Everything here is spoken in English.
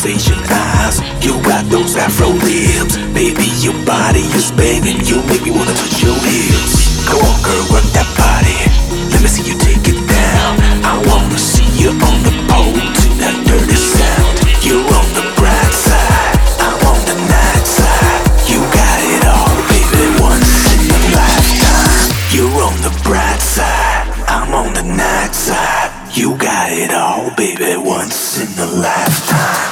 Asian eyes. You got those Afro lips. Baby, your body is banging. You make me wanna touch your hips. Go on, girl, work that body. Let me see you take it down. I wanna see you on the pole to that dirty sound. You're on the bright side, I'm on the night side. You got it all, baby, once in a lifetime. You're on the bright side, I'm on the night side. You got it all, baby, once in a lifetime.